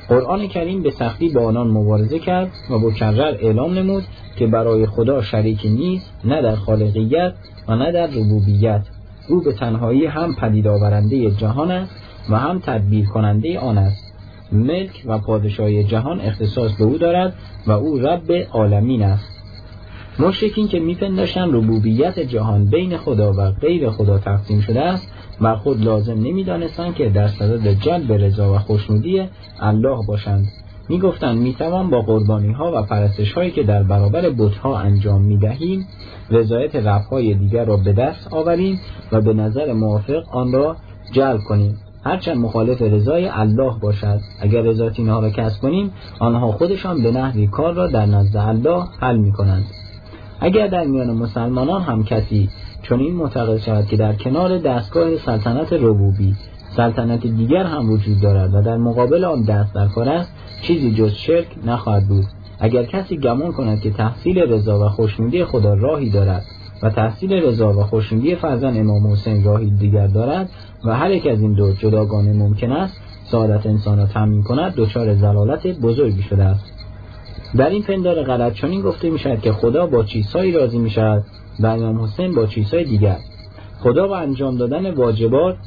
قرآن کریم به سختی با آنان مبارزه کرد و مکرر اعلام نمود که برای خدا شریکی نیست، نه در خالقیت و نه در ربوبیت. او به تنهایی هم پدید آورنده جهان است و هم تدبیر کننده آن است. ملک و پادشاهی جهان اختصاص به او دارد و او رب عالمین است. مشرکین که میپنداشتند ربوبیت جهان بین خدا و غیر خدا تقسیم شده است، بر خود لازم نمیدانستند که در صدد جلب رضا و خوشنودی الله باشند. میگفتند میتوان با قربانی ها و پرستش هایی که در برابر بت ها انجام میدهیم رضایت رب های دیگر را به دست آوریم و به نظر موافق آن را جلب کنیم، هرچند مخالف رضای الله باشد. اگر رضایت اینها را کسب کنیم، آنها خودشان به نحوی کار را در نزد الله حل میکنند. اگر در میان مسلمانان هم کسی چنین معتقد شود که در کنار دستگاه سلطنت ربوبی سلطنت دیگر هم وجود دارد و در مقابل آن دست در کار است، چیزی جز شرک نخواهد بود. اگر کسی گمان کند که تحصیل رضا و خوشنودی خدا راهی دارد و تحصیل رضا و خوشنودی فرزند امام حسین راهی دیگر دارد و هر یک از این دو جداگانه ممکن است سعادت انسان را تامین کند، دچار ضلالت بزرگی شده است. در این پندار غلط چنین گفته می شود که خدا با چیزهایی راضی می شود و امام حسین با چیزهای دیگر. خدا با انجام دادن واجبات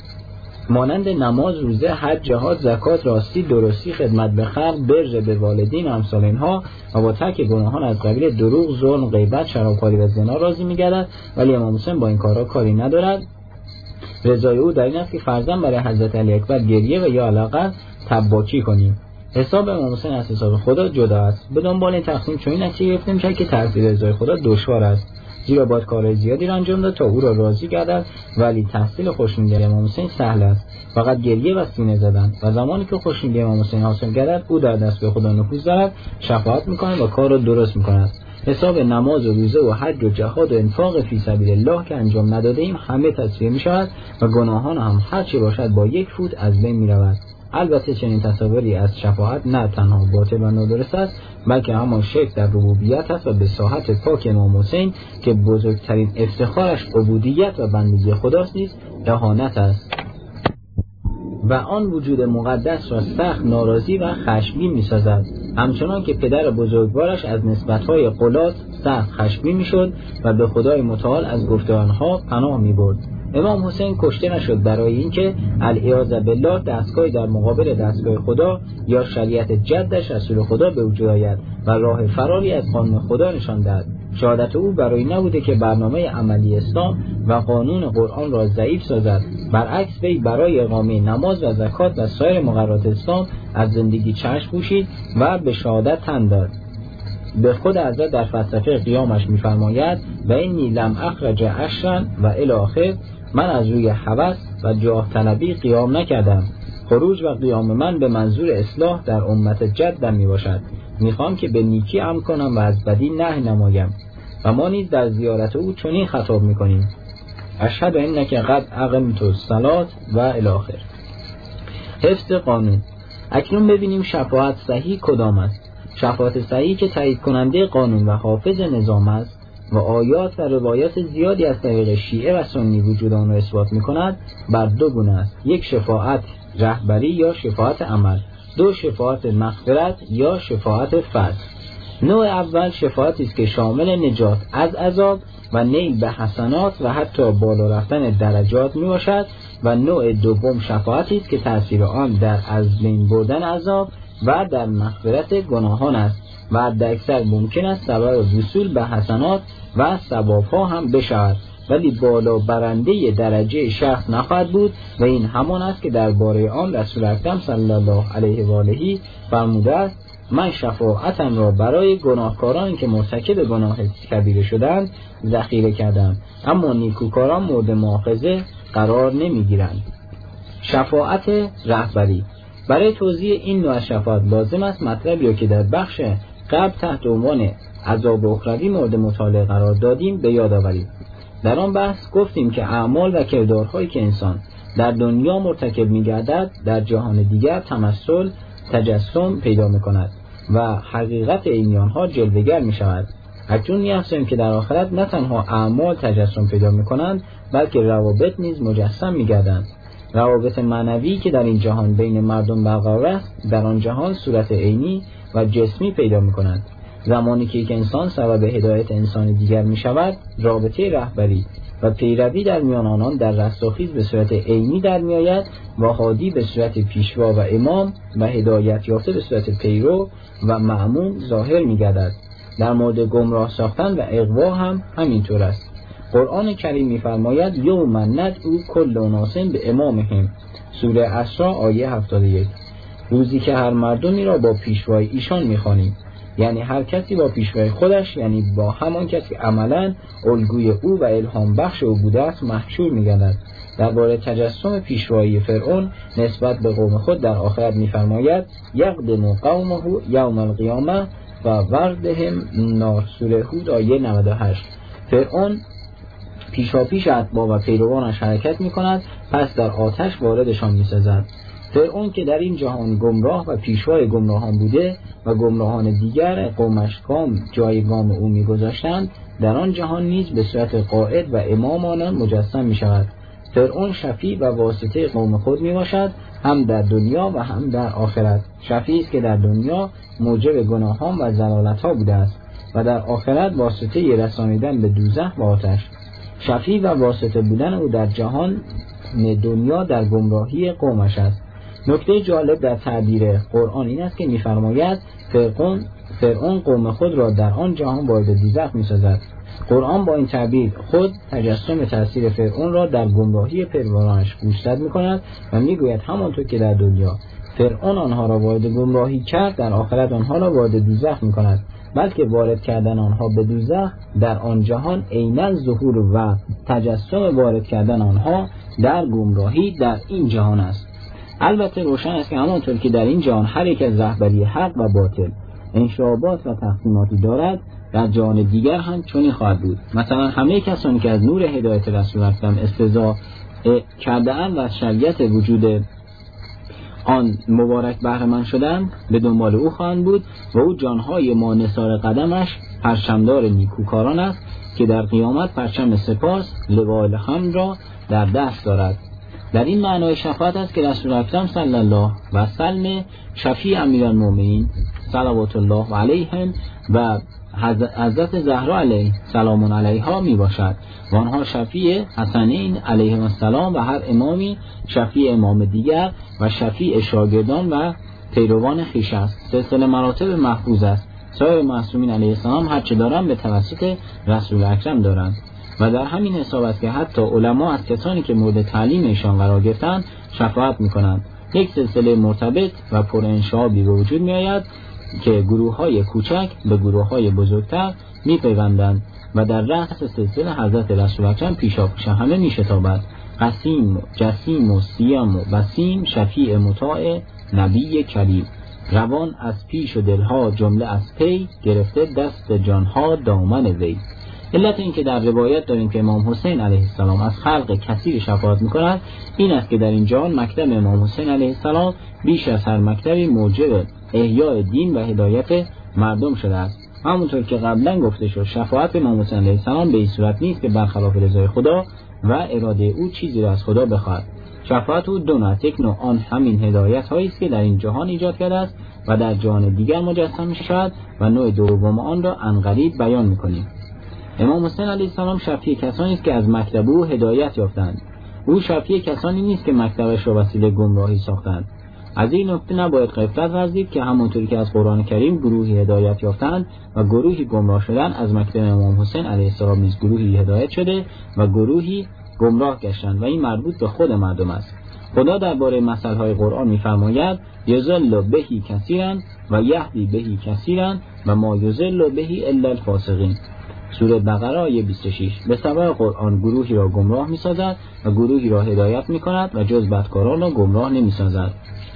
مانند نماز، روزه، حج، جهاد، زکات، راستی، درستی، خدمت به خلق، بر به والدین و امثال اینها و با ترک گناهان از قبیل دروغ، ظلم، غیبت، شرابخواری و زنا راضی می‌گردد، ولی امام حسین با این کارها کاری ندارد. رضای او در این است که فرزند برای حضرت علی اکبر گریه و یا علاقه تباکی کنیم. حساب امام حسین از حساب خدا جدا است. به دنبال این تقسیم چنین نتیجه گرفته می‌شود که تحصیل رضای خدا دشوار است، زیرا باید کارهای زیادی را انجام داد تا او را راضی گردد، ولی تحصیل خوشنودی امام حسین سهل است، فقط گریه و سینه زدن. و زمانی که خوشنودی امام حسین حاصل گردد، او در دست به خدا نفوذ دارد، شفاعت می‌کند و کار را درست می‌کند. حساب نماز و روزه و حج و جهاد و انفاق فی سبیل الله که انجام نداده ایم همه تصفیه می‌شود و گناهان هم هر چه باشد با یک فوت از بین می‌رود. البته چنین تصوری از شفاعت نه تنها باطل و نادرست است، بلکه همان شرک در ربوبیت است و به ساحت پاک امام حسین که بزرگترین افتخارش عبودیت و بندگی خداست نیز اهانت است و آن وجود مقدس را سخت ناراضی و خشمگین می‌سازد. همچنان که پدر بزرگوارش از نسبت‌های قلات سخت خشمگین می‌شد و به خدای متعال از گفته آنها پناه می‌برد. امام حسین کشته نشد برای اینکه العیاذ بالله دستگاهی در مقابل دستگاه خدا یا شریعت جدش رسول خدا به وجود آید و راه فراری از قانون خدا نشان دهد. شهادت او برای نبوده که برنامه عملی اسلام و قانون قرآن را ضعیف سازد، برعکس وی برای اقامه نماز و زکات و سایر مقررات اسلام از زندگی چشم پوشید و به شهادت تن داد. به خود حضرت در فلسفه قیامش می‌فرماید و اینی لم اخرج عشرا و الی آخر، من از روی هوس و جاه طلبی قیام نکردم. خروج و قیام من به منظور اصلاح در امت جدم می باشد. میخوام که به نیکی امر کنم و از بدی نهی نمایم. و ما نیز در زیارت او چنین خطاب میکنیم: اشهد انک قد اقمت الصلاة و الی آخر. حفظ قانون. اکنون ببینیم شفاعت صحیح کدام است. شفاعت صحیح که تایید کننده قانون و حافظ نظام است و آیات و روایات زیادی از طریق شیعه و سنی وجود آن را اثبات می‌کند، بر دو گونه است: یک شفاعت رهبری یا شفاعت عمل، دو شفاعت مغفرت یا شفاعت فضل. نوع اول شفاعتی است که شامل نجات از عذاب و نیل به حسنات و حتی بالا رفتن درجات میباشد، و نوع دوم شفاعتی است که تأثیر آن در از بین بردن عذاب و در مغفرت گناهان است و حد اکثر ممکن است سبب وصول به حسنات و ثواب‌ها هم بشود، ولی بالا برنده درجه شخص نخواهد بود و این همان است که درباره آن رسول اکرم صلی الله علیه و آله فرموده است: من شفاعتم را برای گناهکارانی که مرتکب گناه کبیره شدند ذخیره کردم، اما نیکوکاران مورد مؤاخذه قرار نمیگیرند. شفاعت رهبری. برای توضیح این نوع شفاعت لازم است مطلبی را که در بخش قبل تحت عنوان عذاب اخروی مورد مطالعه قرار دادیم به یاد آورید. در آن بحث گفتیم که اعمال و کردارهایی که انسان در دنیا مرتکب می‌گردد در جهان دیگر تمثل تجسم پیدا می‌کند و حقیقت عینی آنها جلوه‌گر می‌شود. اکنون می‌افزاییم که در آخرت نه تنها اعمال تجسم پیدا می‌کنند، بلکه روابط نیز مجسم می‌گردند. روابط معنوی که در این جهان بین مردم برقرار است در آن جهان صورت عینی و جسمی پیدا می‌کند. زمانی که یک انسان سبب هدایت انسان دیگر می‌شود، رابطه رهبری و پیروی در میان آنان در رستاخیز به صورت عینی در می‌آید و هادی به صورت پیشوا و امام و هدایت یافته به صورت پیرو و مأمون ظاهر می‌گردد. در مورد گمراه ساختن و اغوا هم همینطور است. قرآن کریم می‌فرماید یوم ندعو کل اناس به امامهم، سوره اسراء آیه هفتاد و یک. روزی که هر مردمی را با پیشوای ایشان می‌خوانیم، یعنی هر کسی با پیشوای خودش، یعنی با همان کسی عملاً الگوی او و الهام بخش او بوده است محشور می‌گردد. درباره تجسم پیشوایی فرعون نسبت به قوم خود در آخرت می‌فرماید یقدم قومه یوم القیامه و وردهم نار، سوره هود آیه نود و هشت. فرعون پیشا پیش اتباع و پیروانش حرکت می‌کند، پس در آتش واردشان می‌سازد. فرعون که در این جهان گمراه و پیشوای گمراهان بوده و گمراهان دیگر قومش گام جای گام او می‌گذاشتند، در آن جهان نیز به صورت قائد و امام آنان مجسم می‌شود. فرعون شفیع و واسطه قوم خود میباشد، هم در دنیا و هم در آخرت. شفیع است که در دنیا موجب گناهان و ضلالت‌ها بوده است و در آخرت واسطه رسانیدن به دوزخ و آتش. شفیع و واسطه بودن او در جهان دنیا در گمراهی قومش است. نکته جالب در تعبیر قرآن این است که می‌فرماید فرعون فرعون قوم خود را در آن جهان وارد دوزخ می‌سازد. قرآن با این تعبیر خود تجسم تأثیر فرعون را در گمراهی پیروانش گوشزد می‌کند و می‌گوید همانطور که در دنیا فرعون آنها را وارد گمراهی کرد، در آخرت آنها را وارد دوزخ می‌کند، بلکه وارد کردن آنها به دوزخ در آن جهان عیناً ظهور و تجسم وارد کردن آنها در گمراهی در این جهان است. البته روشن است که همانطور که در این جهان هر یک از رهبری حق و باطل انشعابات و تقسیماتی دارد، در جهان دیگر هم چنین خواهد بود. مثلا همه کسانی که از نور هدایت رسول اکرم استزاء کرده‌اند و از شریعت وجود آن مبارک بهره مند شدند، به دنبال او خواهند بود و او جانهای ما نثار قدمش پرچمدار نیکوکاران است که در قیامت پرچم سپاس لواء الحمد را در دست دارد. در این معنای شفاعت است که رسول اکرم صلی الله و سلم شفیع امیرالمومنین صلوات الله علیهم و حضرت زهرا علیه سلام علیها می باشد و آنها شفیع حسنین علیهم السلام و هر امامی شفیع امام دیگر و شفیع شاگردان و پیروان خویش است. سلسله مراتب محفوظ است. سایر معصومین علیه السلام هرچه دارند به توسط رسول اکرم دارند و در همین حساب است که حتی علما از کسانی که مورد تعلیم ایشان قرار گرفتند شفاعت می‌کنند. یک سلسله مرتبط و پر انشعابی به وجود می‌آید که گروه‌های کوچک به گروه‌های بزرگتر می‌پیوندند و در رأس سلسله حضرت رسول اکرم پیشاپیش همه می‌شتابد. قسیم، جسیم و سیم و وسیم شفیع مطاع نبی کریم، روان از پیش و دلها جمله از پی، گرفته دست جانها دامن وی. علت این که در روایت داریم که امام حسین علیه السلام از خلق کثیر شفاعت می‌کند این است که در این جهان مکتب امام حسین علیه السلام بیش از هر مکتبی موجب احیاء دین و هدایت مردم شده است. همونطور که قبلا گفته شد شفاعت امام حسین علیه السلام به این صورت نیست که برخلاف رضای خدا و اراده او چیزی را از خدا بخواهد. شفاعت او دو نوع، یک نوع آن همین هدایت هایی است که در این جهان ایجاد کرده است و در جهان دیگر مجسم می‌شود و نوع دوم آن را عنقریب بیان می‌کنیم. امام حسین علیه السلام شفیع کسانی است که از مکتب او هدایت یافتند. او شفیع کسانی نیست که مکتبش را وسیله گمراهی ساختند. از این نکته نباید غفلت ورزید که همونطوری که از قرآن کریم گروهی هدایت یافتند و گروهی گمراه شدند، از مکتب امام حسین علیه السلام نیز گروهی هدایت شده و گروهی گمراه گشتند و این مربوط به خود مردم است. خدا درباره مثل‌های قرآن می‌فرماید یضل بهی کثیرا و یهدی بهی کثیرا و ما یضل بهی الا الفاسقین، سوره بقره آیه بیست و شش. به سبب قرآن گروهی را گمراه می‌سازد و گروهی را هدایت می‌کند و جز بدکاران را گمراه نمی‌سازد.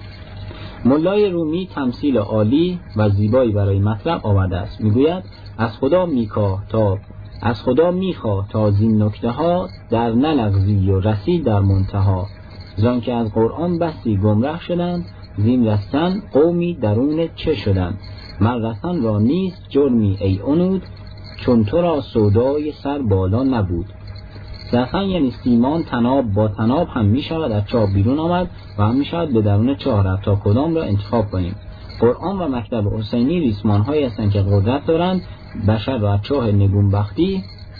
مولای رومی تمثیل عالی و زیبایی برای مطلب آورده است. میگوید از خدا میکاه تا از خدا میخواه تا زین نکته ها در نلغزی و رسی در منتها، زان که از قرآن بسی گمراه شدند، زین رستن قومی درون چه شدند، من رسن را نیست جرمی ای اونود، چون تو را سودای سر بالا نبود. دفن یعنی سیمان تناب با تناب هم می شود از چاه بیرون آمد و هم می شود به درون چاه رفت تا کدام را انتخاب کنیم. قرآن و مکتب حسینی ریسمان هایی هستند که قدرت دارند بشر را از چاه نگونبختی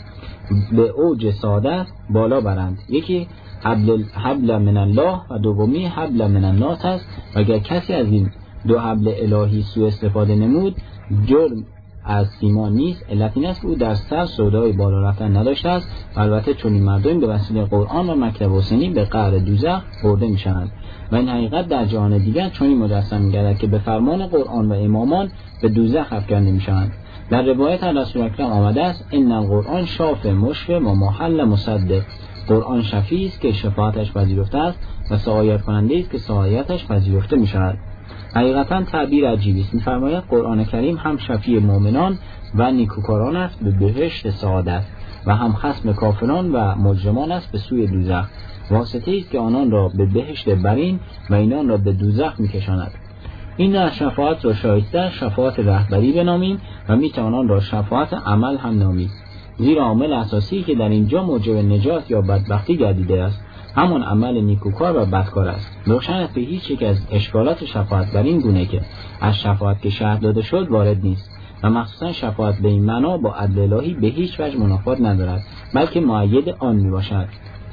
به اوج سعادت بالا برند. یکی حبل, حبل من الله و دومی حبل من الناس است و اگر کسی از این دو حبل الهی سوء استفاده نمود جرم از سیمان نیست، علت این است که او در سر سودای بالا رفتن نداشته است. البته چون این مردم به وسیله قرآن و مکتب حسینی به قعر دوزخ برده می شوند و این حقیقت در جهان دیگر چون این مجسم می گردد که به فرمان قرآن و امامان به دوزخ افکنده می شوند. در روایت از رسول اکرم آمده است ان القرآن شافع مشفع و محل مصدق. قرآن شفیع است که شفاعتش پذیرفته است و سعایت کننده است که سعایتش پذیرفته می شود. حقیقتا تعبیر عجیبی است. می‌فرماید قرآن کریم هم شفیع مؤمنان و نیکوکاران است به بهشت سعادت و هم خصم کافران و مجرمان است به سوی دوزخ. واسطه است که آنان را به بهشت برین و اینان را به دوزخ می‌کشاند. این از شفاعت را شایسته شفاعت رهبری بنامیم و می‌توان آن را شفاعت عمل هم نامید، زیرا عامل اساسی که در اینجا موجب نجات یا بدبختی گردیده است همون عمل نیکوکار و بدکار است. روشن است که هیچ یک از اشکالات شفاعت بر این گونه که از شفاعت که شرح داده شد وارد نیست و مخصوصا شفاعت به این معنا با عدل الهی به هیچ وجه منافات ندارد بلکه مؤید آن می باشد.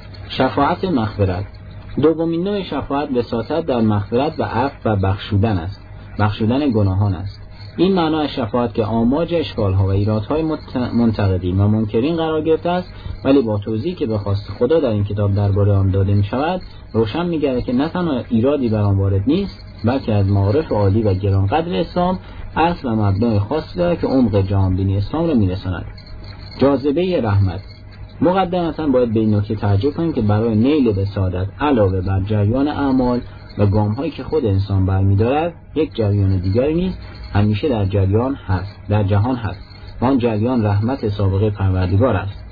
شفاعت مغفرت. دومین نوع شفاعت وساطت در مغفرت و عفو و بخشودن است، بخشودن گناهان است. این معنا از شفاعت که آماج اشکالها و ایرادهای منتقدین و منکرین قرار گرفته است، ولی با توضیحی که به خواست خدا در این کتاب درباره آن داده می شود روشن می گردد که نه تنها ایرادی بر آن وارد نیست بلکه از معارف عالی و گرانقدر اسلام اصل و مبنای خاصی دارد که عمق جهانبینی اسلام را می رساند. جاذبه رحمت. مقدمتا باید به این نکته توجه کنیم که برای نیل به سعادت علاوه بر جریان اعمال و گام‌هایی که خود انسان برمی‌دارد یک جریان دیگری نیست همیشه در جریان هست در جهان هست و آن جریان رحمت سابقه پروردگار است.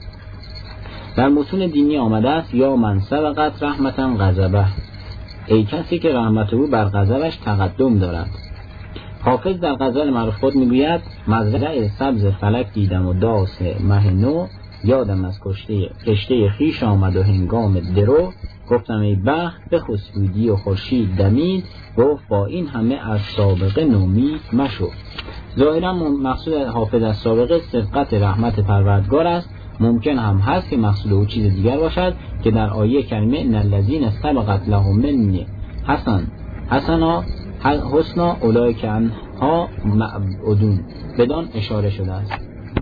در متون دینی آمده است یا من سبقت رحمتاً غضبه، ای کسی که رحمت او بر غضبش تقدم دارد. حافظ در غزل معروف خود میگوید مزرع سبز فلک دیدم و داس مه نو، یادم از کشته کشته خیش آمد و هنگام درو، گفتم ای بخت به خسبودی و خورشید دمید، گفت با این همه از سابقه نومید مشو. ظاهرا مقصود حافظ از سابقه سبقت رحمت پروردگار است. ممکن هم هست که مقصود او چیز دیگر باشد که در آیه کریمه ان الذین سبقت لهم منی حسن حسنا حسنا اولئک عنها مبعودون بدان اشاره شده است.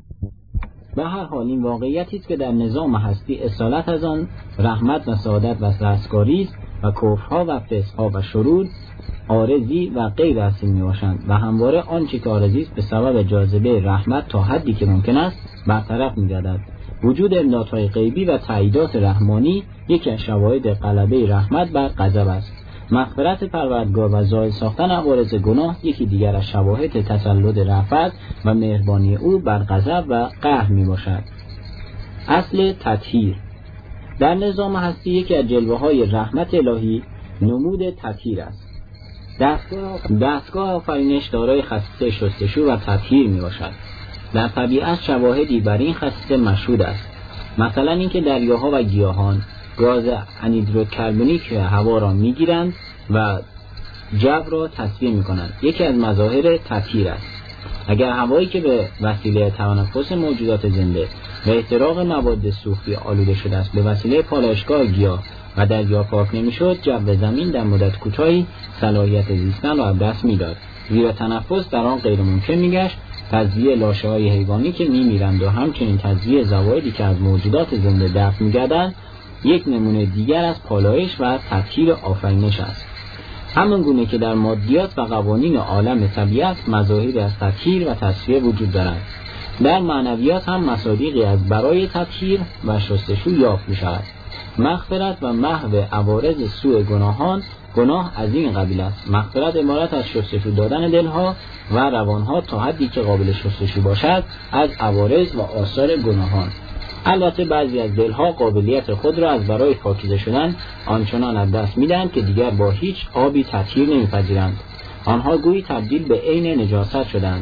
به هر حال این واقعیتی است که در نظام هستی اصالت از آن رحمت و سعادت و رستگاری است و کفرها و فسقها و شرور عارضی و غیر اصیل می باشند و همواره آنچه که عارضی است به سبب جاذبه رحمت تا حدی که ممکن است برطرف می گردد. وجود امدادهای غیبی و تاییدات رحمانی یکی از شواهد غلبه رحمت بر غضب است. مغفرت پروردگار و زائل ساختن عوارض گناه یکی دیگر از شواهد تسلط رأفت و مهربانی او بر غضب و قهر می باشد. اصل تطهیر. در نظام هستی یکی از جلوه های رحمت الهی نمود تطهیر است. دستگاه دستگاه آفرینش دارای خصیصه شستشو و تطهیر می باشد. در طبیعت شواهدی بر این خصیصه مشهود است. مثلا اینکه دریاها و گیاهان گاز انیدروکربونیک هوا را میگیرند و جو را تصفیه میکنند. یکی از مظاهر تطهیر است. اگر هوایی که به وسیله تنفس موجودات زنده و احتراق مواد سوختی آلوده شده است به وسیله پالایشگاه گیاه و دریا پاک نمیشد، جو زمین در مدت کوتاهی صلاحیت زیستن را از دست میداد، زیرا تنفس در آن غیر ممکن میگشت. تزریع لاشه‌های حیوانی که میمیرند و همچنین تزریع زوایدی که از موجودات زنده دفع میگردند یک نمونه دیگر از پالایش و تطهیر آفرینش است. همون گونه که در مادیات و قوانین عالم طبیعت مظاهری از تطهیر و تصفیه وجود دارد، در معنویات هم مصادیقی از برای تطهیر و شستشو یافت می شود. مغفرت و محو عوارض سوء گناهان. گناه از این قبیل است. مغفرت عبارت از شستشو دادن دلها و روانها تا حدی که قابل شستشو باشد از عوارض و آثار گناهان. البته بعضی از دلها قابلیت خود را از برای پاکیزه شدن آنچنان از دست میدهند که دیگر با هیچ آبی تطهیر نمیپذیرند. آنها گویی تبدیل به عین نجاست شدند.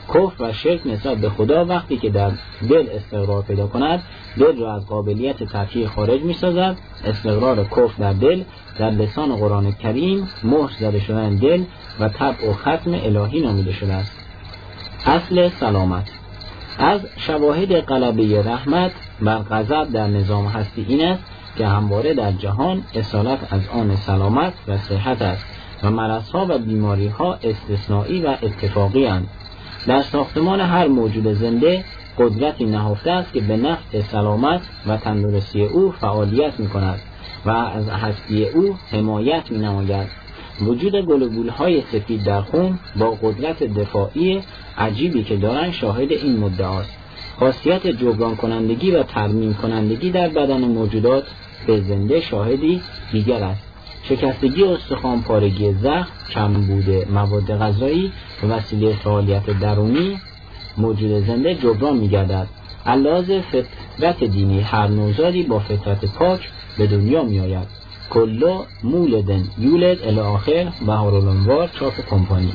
کفر و شرک نسبت به خدا وقتی که در دل استقرار پیدا کند، دل را از قابلیت تفکیک خارج می سازد. استقرار کفر در دل در لسان قرآن کریم مهر زده شدن دل و طبع و ختم الهی نامیده شده است. اصل سلامت. از شواهد غلبه رحمت بر غضب در نظام هستی این است که همواره در جهان اصالت از آن سلامت و صحت است و مرضها و بیماریها استثنایی و اتفاقی اند. در ساختمان هر موجود زنده قدرتی نهفته است که به نفع سلامت و تندرستی او فعالیت می کند و از هستی او حمایت می نماید. وجود گلوبول های سفید در خون با قدرت دفاعی عجیبی که دارند شاهد این مدعاست. خاصیت جبران کنندگی و ترمیم کنندگی در بدن موجودات به زنده شاهدی دیگر است. شکستگی استخوان، پارگی زخم، کمبود مواد غذایی به وسیله فعالیت درونی موجود زنده جبران می‌گردد. علاوه فطرت دینی هر نوزادی با فطرت پاک به دنیا می‌آید. کلا مولدن یولد الی آخر بهارالانوار چاپ کمپانی.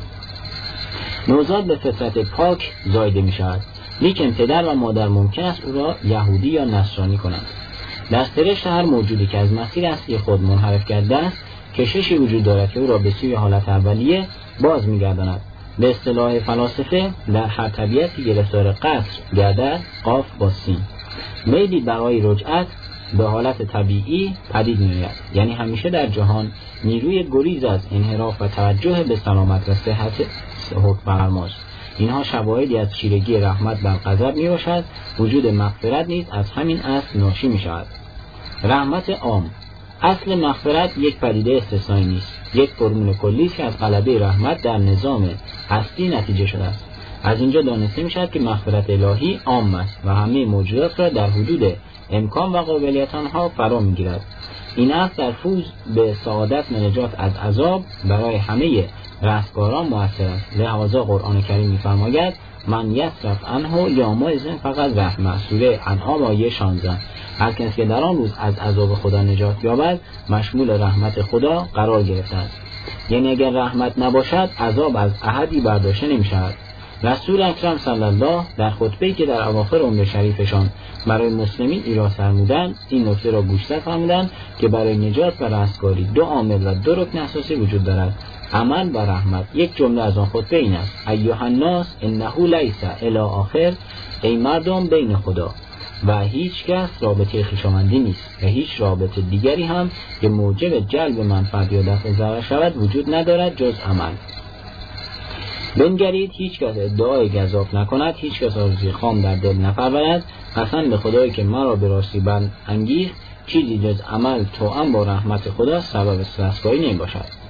نوزاد به فطرت پاک زایده می‌شود، لیکن پدر و مادر ممکن است او را یهودی یا نصرانی کنند. در سرشت هر موجودی که از مسیر اصلی خود منحرف کرده است کششی وجود دارد که او را به سوی حالت اولیه باز می‌گرداند. به اصطلاح فلاسفه در هر طبیعتی گرفتار قصر گردد قاف با سین. میلی برای رجعت به حالت طبیعی پدید می‌آید، یعنی همیشه در جهان نیروی گریز از انحراف و توجه به سلامت و صحت حکم فرماست. اینها شواهدی از چیرگی رحمت بر غضب می باشد. وجود مغفرت نیز از همین اصل ناشی می شود. رحمت عام. اصل مغفرت یک پدیده استثنایی نیست، یک فرمول کلی است که از غلبه رحمت در نظام هستی نتیجه شده است. از اینجا دانسته می شود که مغفرت الهی عام است و همه موجودات را در حدود امکان و قابلیت آنها فرا می گیرد. این اصل در فوز به سعادت و نجات از عذاب برای همه رستگاران مؤثر است. لذا قرآن کریم می‌فرماید من یصرف عنه یومئذ فقط رحمه، سوره انعام آیه شانزده. هر کسی که در آن روز از عذاب خدا نجات یابد مشمول رحمت خدا قرار گرفته است. یعنی اگر رحمت نباشد عذاب از احدی برداشته نمی‌شود. رسول اکرم صلی الله در خطبه‌ای که در اواخر عمر شریفشان برای مسلمین ایراد فرمودند این نکته را گوشزد فرمودند که برای نجات و رستگاری دو عامل و دو رکن اساسی وجود دارد: عمل و رحمت. یک جمله از آن خطبه این است: ایها الناس انه لیس الی آخر، ای مردم بین خدا و هیچ کس رابطه خویشاوندی نیست و هیچ رابطه دیگری هم که موجب جلب منفعت یا دفع ضرر شود وجود ندارد جز عمل. بنگرید هیچ کس ادعای گزاف نکند، هیچ کس آرزوی خام در دل نپرورد. قسم به خدایی که مرا به راستی بند انگیخت، چیزی جز عمل توأم با رحمت خدا سبب رستگاری نمی باشد.